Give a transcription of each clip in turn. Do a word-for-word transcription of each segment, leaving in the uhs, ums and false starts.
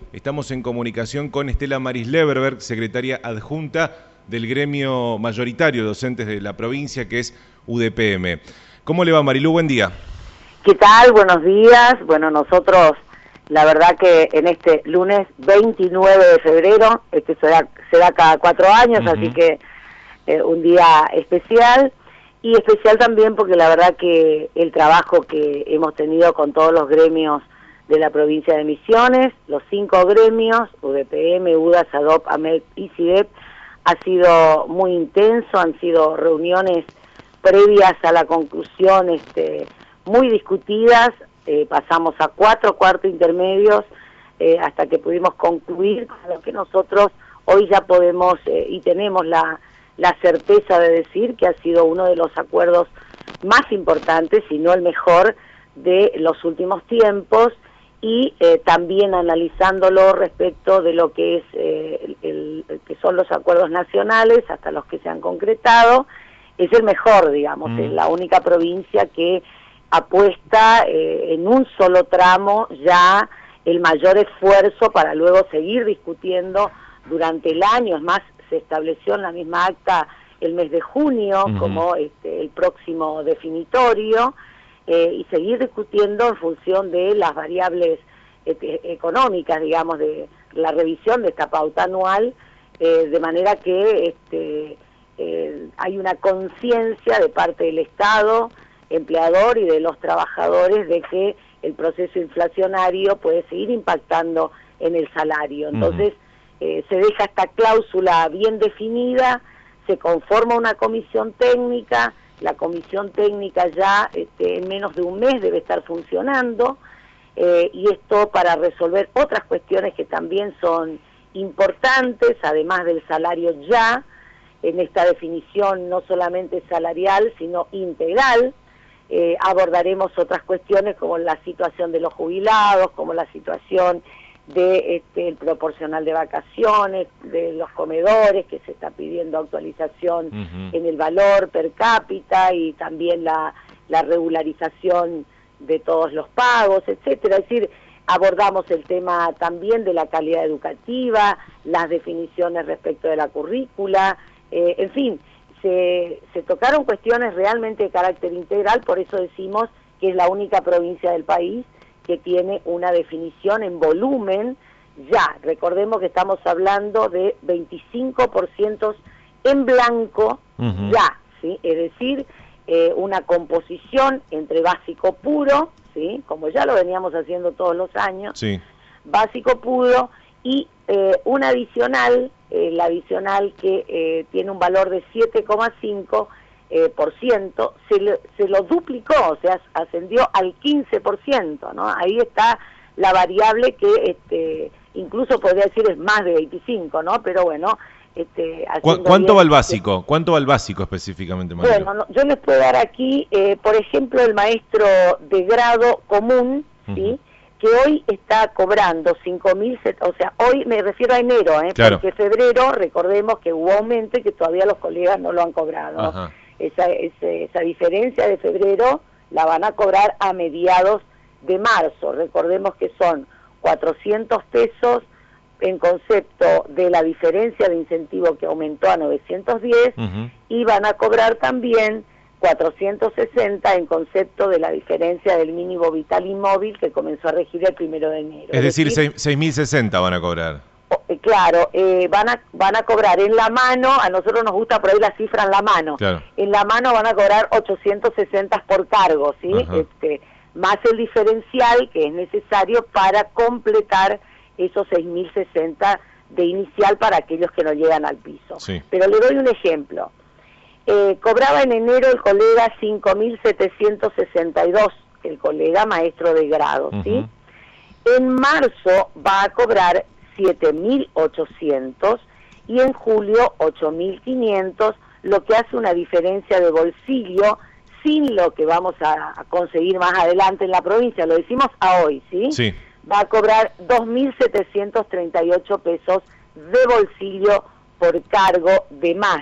Estamos en comunicación con Estela Maris Leverberg, secretaria adjunta del gremio mayoritario de docentes de la provincia, que es U D P M. ¿Cómo le va, Marilú? Buen día. ¿Qué tal? Buenos días. Bueno, nosotros, la verdad que en este lunes veintinueve de febrero, este será, será cada cuatro años, uh-huh. así que eh, un día especial, y especial también porque la verdad que el trabajo que hemos tenido con todos los gremios de la provincia de Misiones, los cinco gremios, U D P M, U D A, SADOP, AMEC y CIDEP, ha sido muy intenso, han sido reuniones previas a la conclusión este, muy discutidas, eh, pasamos a cuatro cuartos intermedios eh, hasta que pudimos concluir con lo que nosotros hoy ya podemos eh, y tenemos la, la certeza de decir que ha sido uno de los acuerdos más importantes, si no el mejor, de los últimos tiempos, y eh, también analizándolo respecto de lo que es eh, el, el que son los acuerdos nacionales hasta los que se han concretado, es el mejor, digamos, mm. es la única provincia que apuesta eh, en un solo tramo ya el mayor esfuerzo para luego seguir discutiendo durante el año. Es más, se estableció en la misma acta el mes de junio mm-hmm. como este, el próximo definitorio, Eh, y seguir discutiendo en función de las variables eh, económicas, digamos, de la revisión de esta pauta anual, eh, de manera que este, eh, hay una conciencia de parte del Estado, empleador y de los trabajadores de que el proceso inflacionario puede seguir impactando en el salario. Entonces, uh-huh. eh, se deja esta cláusula bien definida, se conforma una comisión técnica. La comisión técnica ya este, en menos de un mes debe estar funcionando, eh, y esto para resolver otras cuestiones que también son importantes, además del salario ya, en esta definición no solamente salarial, sino integral. Eh, abordaremos otras cuestiones como la situación de los jubilados, como la situación de este, el proporcional de vacaciones, de los comedores, que se está pidiendo actualización uh-huh. en el valor per cápita, y también la, la regularización de todos los pagos, etcétera. Es decir, abordamos el tema también de la calidad educativa, las definiciones respecto de la currícula, eh, en fin, se, se tocaron cuestiones realmente de carácter integral, por eso decimos que es la única provincia del país que tiene una definición en volumen ya. Recordemos que estamos hablando de veinticinco por ciento en blanco uh-huh. ya, ¿sí? Es decir, eh, una composición entre básico puro, ¿sí? Como ya lo veníamos haciendo todos los años, sí. básico puro, y eh, un adicional, eh, el adicional que eh, tiene un valor de siete coma cinco Eh, por ciento, se, le, se lo duplicó, o sea, ascendió al quince por ciento, ¿no? Ahí está la variable que este, incluso podría decir es más de veinticinco, ¿no? Pero bueno... Este, ¿Cu ¿Cuánto va el básico? ¿Cuánto va el básico específicamente, María? Bueno, no, yo les puedo dar aquí, eh, por ejemplo, el maestro de grado común, ¿sí? Uh-huh. que hoy está cobrando cinco mil, o sea, hoy me refiero a enero, ¿eh? Claro. Porque febrero, recordemos que hubo aumento y que todavía los colegas no lo han cobrado. Ajá. Esa, esa, esa diferencia de febrero la van a cobrar a mediados de marzo. Recordemos que son cuatrocientos pesos en concepto de la diferencia de incentivo que aumentó a novecientos diez, uh-huh. y van a cobrar también cuatrocientos sesenta en concepto de la diferencia del mínimo vital y móvil que comenzó a regir el primero de enero. Es, es decir, decir seis mil sesenta van a cobrar. Claro, eh, van a van a cobrar en la mano, a nosotros nos gusta por ahí la cifra en la mano, claro. en la mano van a cobrar ochocientos sesenta por cargo, ¿sí? Este, más el diferencial que es necesario para completar esos seis mil sesenta de inicial para aquellos que no llegan al piso. Sí. Pero le doy un ejemplo. Eh, cobraba en enero el colega cinco mil setecientos sesenta y dos, el colega maestro de grado, ¿sí? Uh-huh. En marzo va a cobrar siete mil ochocientos y en julio ocho mil quinientos, lo que hace una diferencia de bolsillo sin lo que vamos a, a conseguir más adelante en la provincia. Lo decimos a hoy, ¿sí? Sí. Va a cobrar dos mil setecientos treinta y ocho pesos de bolsillo por cargo de más.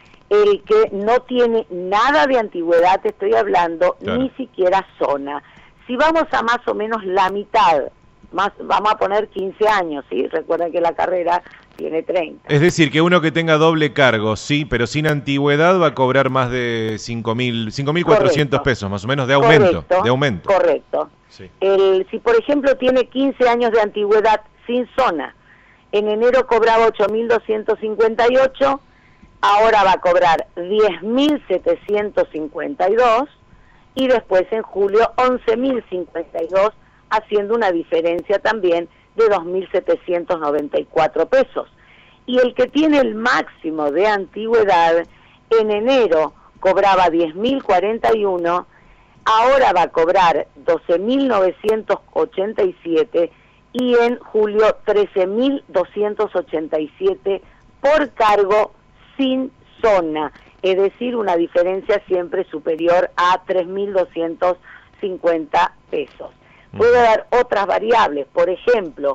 El que no tiene nada de antigüedad, te estoy hablando, claro. ni siquiera zona. Si vamos a más o menos la mitad más, vamos a poner quince años, ¿sí? Recuerden que la carrera tiene treinta. Es decir, que uno que tenga doble cargo, sí, pero sin antigüedad va a cobrar más de cinco mil cuatrocientos pesos, más o menos, de aumento. Correcto, de aumento. Correcto. Sí. El, si, por ejemplo, tiene quince años de antigüedad sin zona, en enero cobraba ocho mil doscientos cincuenta y ocho, ahora va a cobrar diez mil setecientos cincuenta y dos y después en julio once mil cincuenta y dos, haciendo una diferencia también de dos mil setecientos noventa y cuatro pesos. Y el que tiene el máximo de antigüedad, en enero cobraba diez mil cuarenta y uno, ahora va a cobrar doce mil novecientos ochenta y siete y en julio trece mil doscientos ochenta y siete por cargo sin zona, es decir, una diferencia siempre superior a tres mil doscientos cincuenta pesos. Puedo dar otras variables, por ejemplo,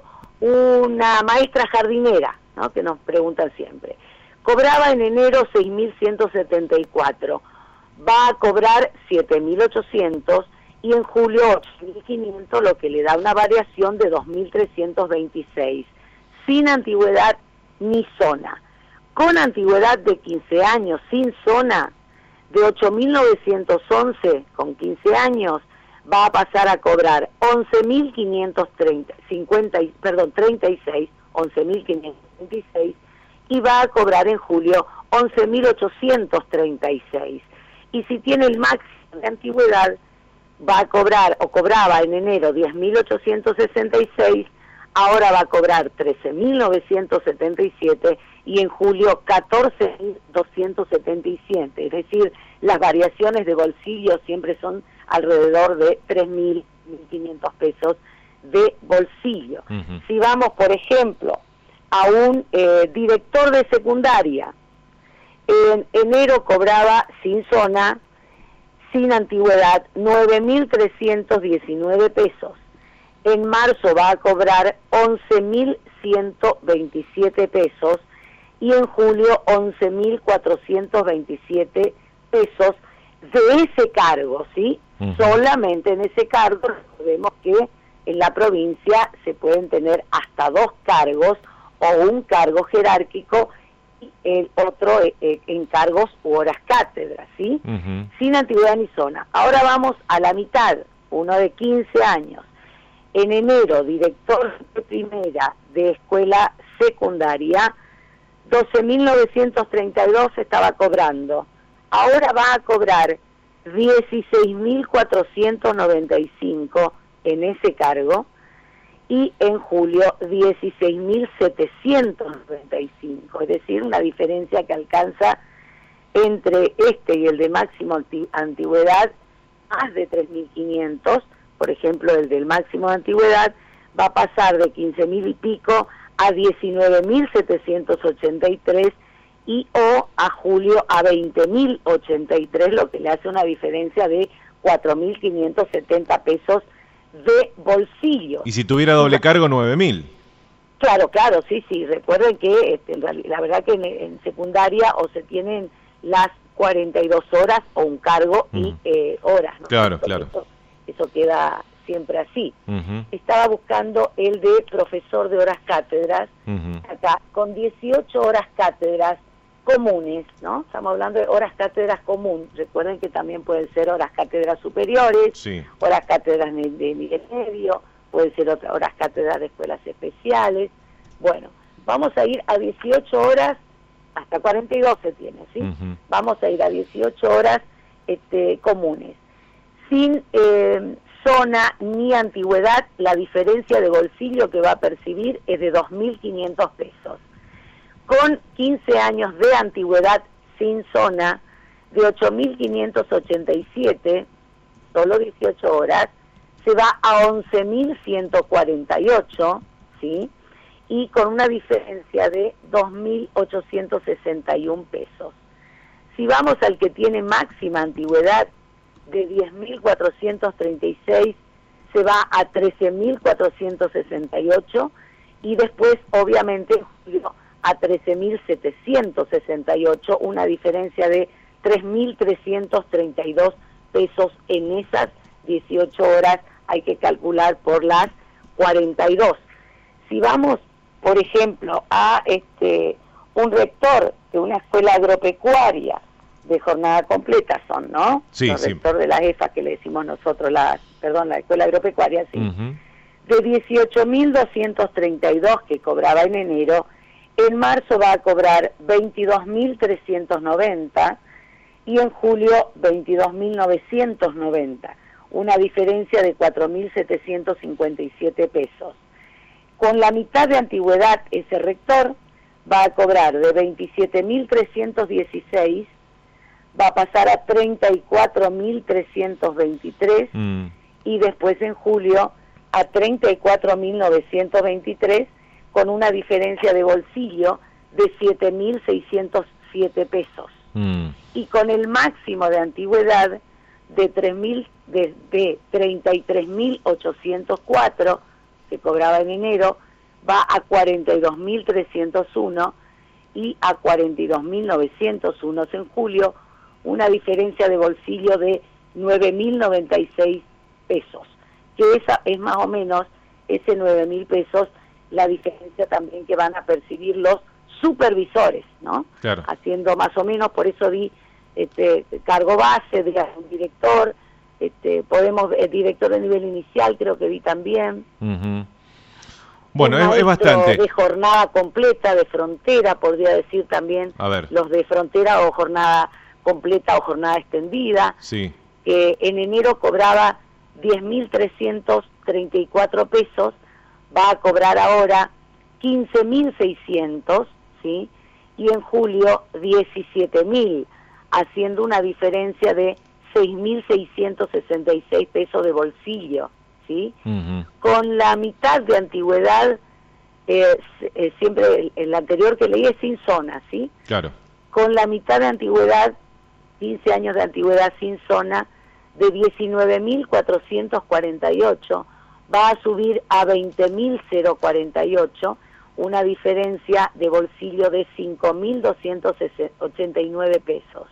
una maestra jardinera, ¿no?, que nos preguntan siempre, cobraba en enero seis mil ciento setenta y cuatro, va a cobrar siete mil ochocientos y en julio ocho mil quinientos, lo que le da una variación de dos mil trescientos veintiséis, sin antigüedad ni zona. Con antigüedad de quince años, sin zona, de ocho mil novecientos once, con quince años, va a pasar a cobrar once mil quinientos treinta, cincuenta, perdón, treinta y seis, once mil quinientos treinta y seis, y va a cobrar en julio once mil ochocientos treinta y seis. Y si tiene el máximo de antigüedad, va a cobrar, o cobraba en enero diez mil ochocientos sesenta y seis, ahora va a cobrar trece mil novecientos setenta y siete y en julio catorce mil doscientos setenta y siete. Es decir, las variaciones de bolsillo siempre son alrededor de tres mil, mil quinientos pesos de bolsillo. Uh-huh. Si vamos, por ejemplo, a un eh, director de secundaria, en enero cobraba sin zona, sin antigüedad, nueve mil trescientos diecinueve pesos. En marzo va a cobrar once mil ciento veintisiete pesos y en julio once mil cuatrocientos veintisiete pesos de ese cargo, ¿sí? Uh-huh. Solamente en ese cargo. Recordemos que en la provincia se pueden tener hasta dos cargos o un cargo jerárquico y el otro eh, en cargos u horas cátedra, ¿sí? Uh-huh. Sin antigüedad ni zona. Ahora vamos a la mitad, uno de quince años. En enero, director de primera de escuela secundaria, doce mil novecientos treinta y dos estaba cobrando. Ahora va a cobrar dieciséis mil cuatrocientos noventa y cinco en ese cargo y en julio dieciséis mil setecientos noventa y cinco, es decir, una diferencia que alcanza entre este y el de máximo antigüedad más de tres mil quinientos. Por ejemplo, el del máximo de antigüedad va a pasar de quince mil y pico a diecinueve mil setecientos ochenta y tres y o a julio a veinte mil ochenta y tres, lo que le hace una diferencia de cuatro mil quinientos setenta pesos de bolsillo. Y si tuviera doble cargo, nueve mil. Claro, claro, sí, sí. Recuerden que este, en realidad, la verdad que en, en secundaria o se tienen las cuarenta y dos horas o un cargo mm. y eh, horas, ¿no? Claro, Entonces, claro. Eso, eso queda siempre así. Uh-huh. Estaba buscando el de profesor de horas cátedras, uh-huh. acá, con dieciocho horas cátedras comunes, ¿no? Estamos hablando de horas cátedras común. Recuerden que también pueden ser horas cátedras superiores, sí. horas cátedras de, de nivel medio, pueden ser otras horas cátedras de escuelas especiales. Bueno, vamos a ir a dieciocho horas, hasta cuarenta y dos se tiene, ¿sí? Uh-huh. Vamos a ir a dieciocho horas este, comunes. Sin eh, zona ni antigüedad, la diferencia de bolsillo que va a percibir es de dos mil quinientos pesos. Con quince años de antigüedad sin zona, de ocho mil quinientos ochenta y siete, solo dieciocho horas, se va a once mil ciento cuarenta y ocho, ¿sí? Y con una diferencia de dos mil ochocientos sesenta y un pesos. Si vamos al que tiene máxima antigüedad, de diez mil cuatrocientos treinta y seis, se va a trece mil cuatrocientos sesenta y ocho y después, obviamente, a trece mil setecientos sesenta y ocho, una diferencia de tres mil trescientos treinta y dos pesos en esas dieciocho horas. Hay que calcular por las cuarenta y dos. Si vamos, por ejemplo, a este un rector de una escuela agropecuaria de jornada completa son, ¿no? Sí, el sí. rector de la E F A que le decimos nosotros, la, perdón, la escuela agropecuaria, sí. Uh-huh. De dieciocho mil doscientos treinta y dos que cobraba en enero, en marzo va a cobrar veintidós mil trescientos noventa y en julio veintidós mil novecientos noventa, una diferencia de cuatro mil setecientos cincuenta y siete pesos. Con la mitad de antigüedad, ese rector va a cobrar de veintisiete mil trescientos dieciséis, va a pasar a treinta y cuatro mil trescientos veintitrés mm. y después en julio a treinta y cuatro mil novecientos veintitrés, con una diferencia de bolsillo de siete mil seiscientos siete pesos. Mm. Y con el máximo de antigüedad de, tres mil, de, de treinta y tres mil ochocientos cuatro, que cobraba en enero, va a cuarenta y dos mil trescientos uno y a cuarenta y dos mil novecientos uno en julio, una diferencia de bolsillo de nueve mil noventa y seis pesos, que esa es más o menos, ese nueve mil pesos, la diferencia también que van a percibir los supervisores, ¿no? Claro. Haciendo más o menos, por eso di este cargo base, de un director, este podemos, el director de nivel inicial creo que vi también. Uh-huh. Bueno, es, es bastante. De jornada completa, de frontera, podría decir también, a ver, los de frontera o jornada completa o jornada extendida, sí. que en enero cobraba diez mil trescientos treinta y cuatro pesos, va a cobrar ahora quince mil seiscientos, ¿sí? Y en julio diecisiete mil, haciendo una diferencia de seis mil seiscientos sesenta y seis pesos de bolsillo, ¿sí? Uh-huh. Con la mitad de antigüedad, eh, eh, siempre el, el anterior que leí es sin zona, ¿sí? Claro. Con la mitad de antigüedad, quince años de antigüedad sin zona, de diecinueve mil cuatrocientos cuarenta y ocho, va a subir a veinte mil cuarenta y ocho, una diferencia de bolsillo de cinco mil doscientos ochenta y nueve pesos.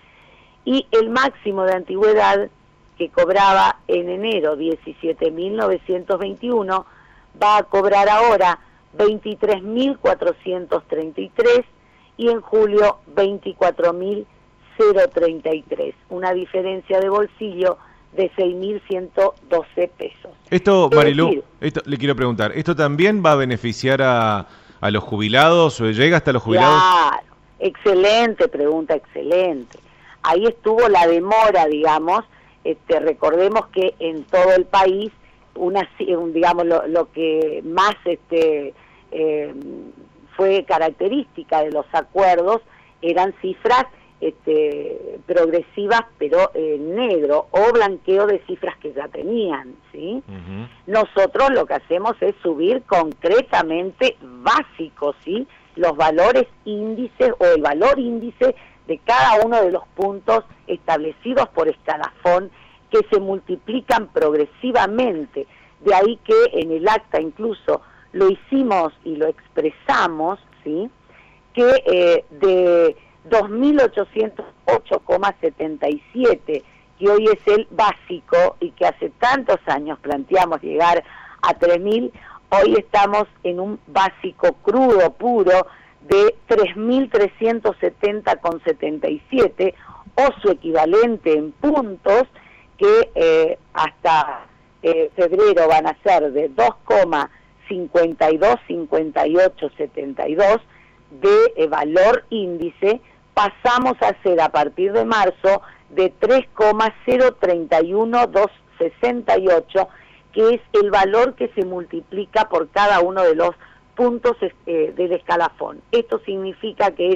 Y el máximo de antigüedad, que cobraba en enero diecisiete mil novecientos veintiuno, va a cobrar ahora veintitrés mil cuatrocientos treinta y tres y en julio veinticuatro mil treinta y tres, una diferencia de bolsillo de seis mil ciento doce pesos. Esto, Marilú, esto, le quiero preguntar, ¿esto también va a beneficiar a, a los jubilados o llega hasta los jubilados? Claro, excelente pregunta, excelente. Ahí estuvo la demora, digamos, este, recordemos que en todo el país, una, digamos, lo, lo que más este, eh, fue característica de los acuerdos eran cifras Este, progresivas, pero en negro, o blanqueo de cifras que ya tenían, ¿sí? Uh-huh. Nosotros lo que hacemos es subir concretamente básicos, ¿sí? Los valores índices o el valor índice de cada uno de los puntos establecidos por escalafón, que se multiplican progresivamente. De ahí que en el acta incluso lo hicimos y lo expresamos, ¿sí? Que eh, de dos mil ochocientos ocho coma setenta y siete, que hoy es el básico y que hace tantos años planteamos llegar a tres mil, hoy estamos en un básico crudo, puro, de tres mil trescientos setenta coma setenta y siete, o su equivalente en puntos, que eh, hasta eh, febrero van a ser de dos coma cincuenta y dos, cincuenta y ocho, setenta y dos de eh, valor índice. Pasamos a ser a partir de marzo de tres coma cero treinta y uno doscientos sesenta y ocho, que es el valor que se multiplica por cada uno de los puntos eh, del escalafón. Esto significa que es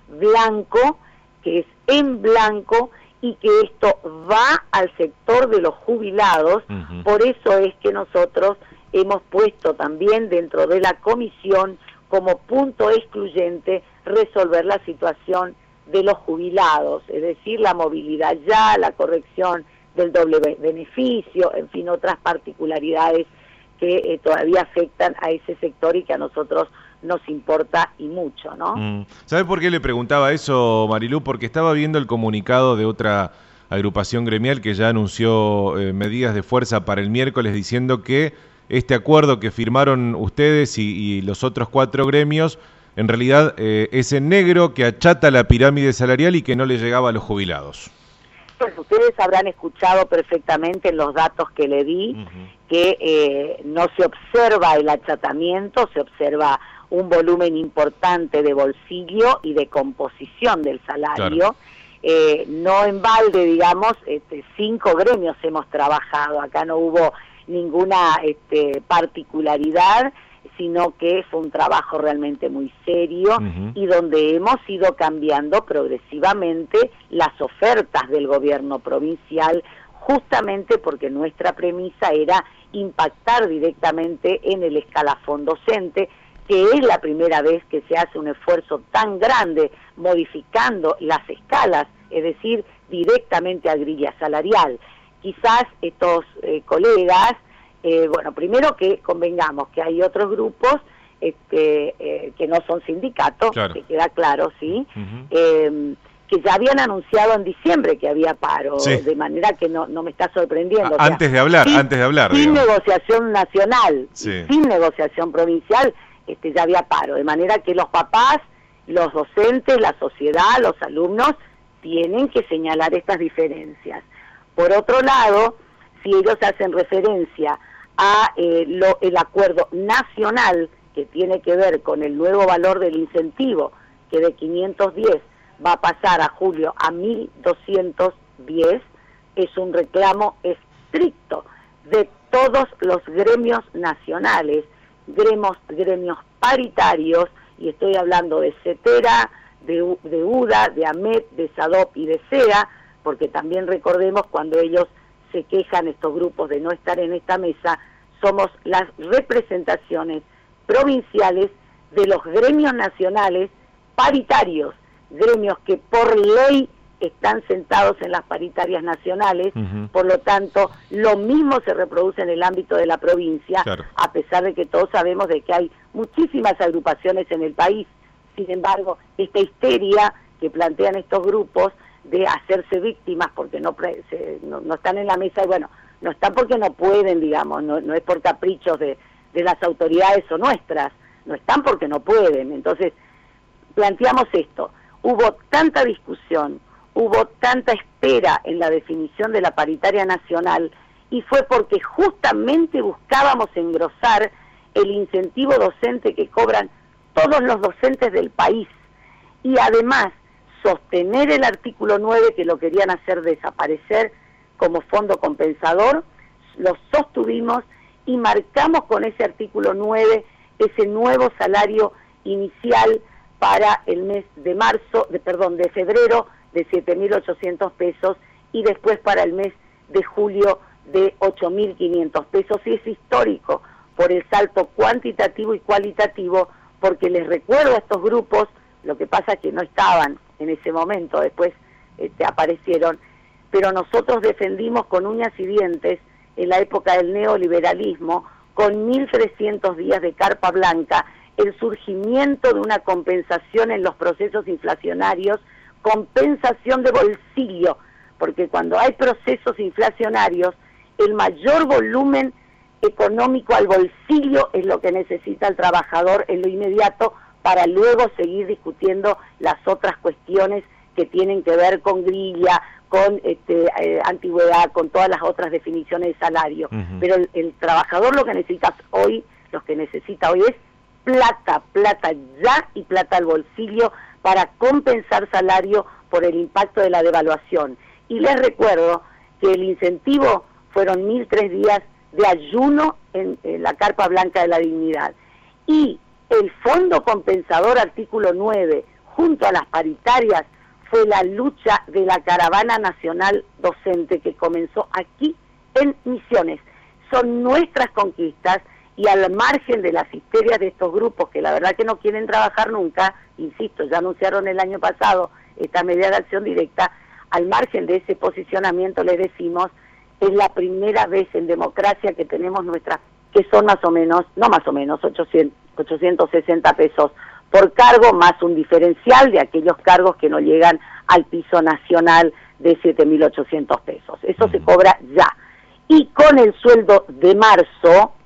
blanco, que es en blanco, y que esto va al sector de los jubilados. Uh-huh. Por eso es que nosotros hemos puesto también dentro de la comisión como punto excluyente resolver la situación de los jubilados, es decir, la movilidad ya, la corrección del doble beneficio, en fin, otras particularidades que eh, todavía afectan a ese sector y que a nosotros nos importa y mucho, ¿no? Mm. ¿Sabe por qué le preguntaba eso, Marilú? Porque estaba viendo el comunicado de otra agrupación gremial que ya anunció eh, medidas de fuerza para el miércoles, diciendo que este acuerdo que firmaron ustedes y, y los otros cuatro gremios, en realidad eh, es en negro, que achata la pirámide salarial y que no le llegaba a los jubilados. Pues ustedes habrán escuchado perfectamente en los datos que le di, uh-huh. que eh, no se observa el achatamiento, se observa un volumen importante de bolsillo y de composición del salario. Claro. Eh, no en balde, digamos, este, cinco gremios hemos trabajado, acá no hubo ninguna este, particularidad, sino que fue un trabajo realmente muy serio uh-huh. y donde hemos ido cambiando progresivamente las ofertas del gobierno provincial, justamente porque nuestra premisa era impactar directamente en el escalafón docente, que es la primera vez que se hace un esfuerzo tan grande modificando las escalas, es decir, directamente a grilla salarial. Quizás estos eh, colegas, eh, bueno, primero que convengamos que hay otros grupos este, eh, que no son sindicatos, claro. que queda claro, ¿sí? Uh-huh. eh, que ya habían anunciado en diciembre que había paro, sí. de manera que no, no me está sorprendiendo. A, antes sea, de hablar, sin, antes de hablar. Sin digamos. negociación nacional, sí. sin negociación provincial, este, ya había paro, de manera que los papás, los docentes, la sociedad, los alumnos, tienen que señalar estas diferencias. Por otro lado, si ellos hacen referencia a eh, lo, el acuerdo nacional que tiene que ver con el nuevo valor del incentivo, que de quinientos diez va a pasar a julio a mil doscientos diez, es un reclamo estricto de todos los gremios nacionales, gremios, gremios paritarios, y estoy hablando de CETERA, de, de UDA, de AMET, de SADOP y de SEA, porque también recordemos cuando ellos se quejan, estos grupos, de no estar en esta mesa, somos las representaciones provinciales de los gremios nacionales paritarios, gremios que por ley están sentados en las paritarias nacionales, uh-huh. por lo tanto, lo mismo se reproduce en el ámbito de la provincia, claro. a pesar de que todos sabemos de que hay muchísimas agrupaciones en el país. Sin embargo, esta histeria que plantean estos grupos de hacerse víctimas porque no, se, no, no están en la mesa, y bueno, no están porque no pueden, digamos, no, no es por caprichos de, de las autoridades o nuestras, no están porque no pueden. Entonces, planteamos esto, hubo tanta discusión, hubo tanta espera en la definición de la paritaria nacional, y fue porque justamente buscábamos engrosar el incentivo docente que cobran todos los docentes del país, y además sostener el artículo nueve, que lo querían hacer desaparecer como fondo compensador, lo sostuvimos y marcamos con ese artículo nueve ese nuevo salario inicial para el mes de marzo, de, perdón, de febrero, de siete mil ochocientos pesos, y después para el mes de julio de ocho mil quinientos pesos, y es histórico por el salto cuantitativo y cualitativo, porque les recuerdo a estos grupos, lo que pasa es que no estaban en ese momento, después este, aparecieron, pero nosotros defendimos con uñas y dientes, en la época del neoliberalismo, con mil trescientos días de carpa blanca, el surgimiento de una compensación en los procesos inflacionarios, compensación de bolsillo, porque cuando hay procesos inflacionarios, el mayor volumen económico al bolsillo es lo que necesita el trabajador en lo inmediato, para luego seguir discutiendo las otras cuestiones que tienen que ver con grilla, con este, eh, antigüedad, con todas las otras definiciones de salario. Uh-huh. Pero el, el trabajador lo que necesita hoy, lo que necesita hoy es plata, plata ya y plata al bolsillo para compensar salario por el impacto de la devaluación. Y les recuerdo que el incentivo fueron mil tres días de ayuno en, en la carpa blanca de la dignidad. Y el fondo compensador artículo nueve, junto a las paritarias, fue la lucha de la caravana nacional docente que comenzó aquí en Misiones. Son nuestras conquistas, y al margen de las histerias de estos grupos que la verdad que no quieren trabajar nunca, insisto, ya anunciaron el año pasado esta medida de acción directa, al margen de ese posicionamiento les decimos, es la primera vez en democracia que tenemos nuestras, que son más o menos, no más o menos, ochocientos sesenta pesos por cargo, más un diferencial de aquellos cargos que no llegan al piso nacional de siete mil ochocientos pesos. Eso se cobra ya. Y con el sueldo de marzo,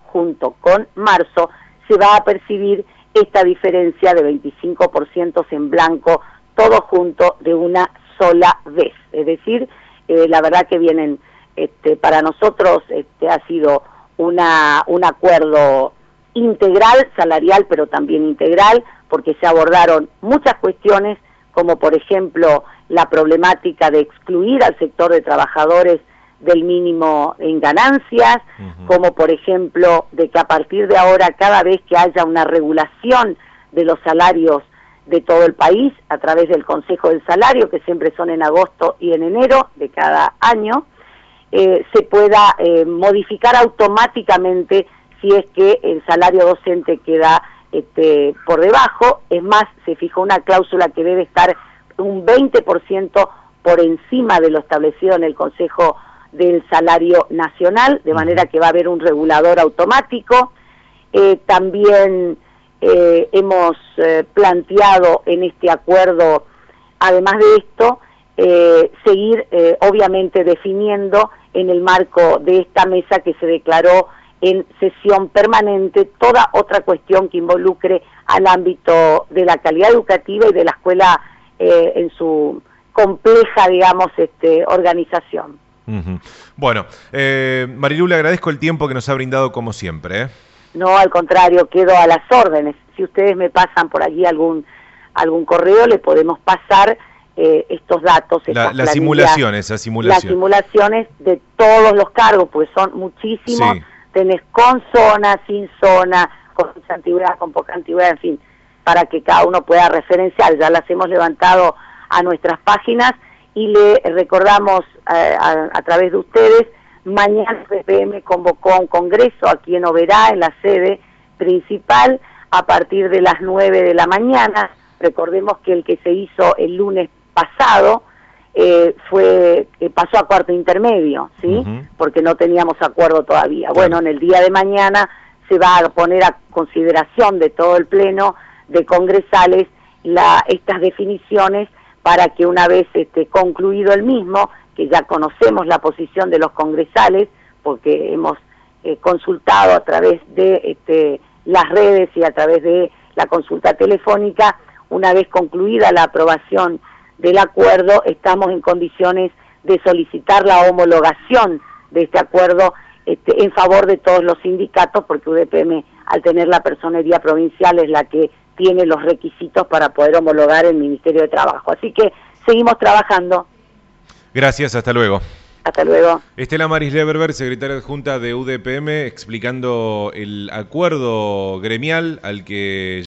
junto con marzo, se va a percibir esta diferencia de veinticinco por ciento en blanco, todo junto de una sola vez. Es decir, eh, la verdad que vienen, este, para nosotros este, ha sido una, un acuerdo integral, salarial, pero también integral, porque se abordaron muchas cuestiones, como por ejemplo la problemática de excluir al sector de trabajadores del mínimo en ganancias, uh-huh. como por ejemplo de que a partir de ahora cada vez que haya una regulación de los salarios de todo el país a través del Consejo del Salario, que siempre son en agosto y en enero de cada año, eh, se pueda eh, modificar automáticamente si es que el salario docente queda este, por debajo. Es más, se fijó una cláusula que debe estar un veinte por ciento por encima de lo establecido en el Consejo del Salario Nacional, de manera que va a haber un regulador automático. Eh, también eh, hemos eh, planteado en este acuerdo, además de esto, eh, seguir eh, obviamente definiendo en el marco de esta mesa que se declaró en sesión permanente toda otra cuestión que involucre al ámbito de la calidad educativa y de la escuela eh, en su compleja, digamos, este, organización. Uh-huh. Bueno, eh, Marilu, le agradezco el tiempo que nos ha brindado como siempre. ¿eh? No, al contrario, quedo a las órdenes. Si ustedes me pasan por allí algún algún correo, le podemos pasar eh, estos datos. La, las simulaciones, las simulaciones. Las simulaciones de todos los cargos, pues son muchísimos. Sí. Tenés con zona, sin zona, con mucha antigüedad, con poca antigüedad, en fin, para que cada uno pueda referenciar. Ya las hemos levantado a nuestras páginas y le recordamos eh, a, a través de ustedes, mañana U D P M convocó a un congreso aquí en Oberá, en la sede principal, a partir de las nueve de la mañana. Recordemos que el que se hizo el lunes pasado eh, fue eh, pasó a cuarto intermedio, ¿sí? Uh-huh. Porque no teníamos acuerdo todavía. Bueno, bueno, en el día de mañana se va a poner a consideración de todo el pleno de congresales la, estas definiciones para que una vez este, concluido el mismo, que ya conocemos la posición de los congresales, porque hemos eh, consultado a través de este, las redes y a través de la consulta telefónica, una vez concluida la aprobación del acuerdo, estamos en condiciones de solicitar la homologación de este acuerdo este, en favor de todos los sindicatos, porque U D P M, al tener la personería provincial, es la que tiene los requisitos para poder homologar el Ministerio de Trabajo. Así que seguimos trabajando. Gracias, hasta luego. Hasta luego. Estela Maris Leberberg, secretaria adjunta de U D P M, explicando el acuerdo gremial al que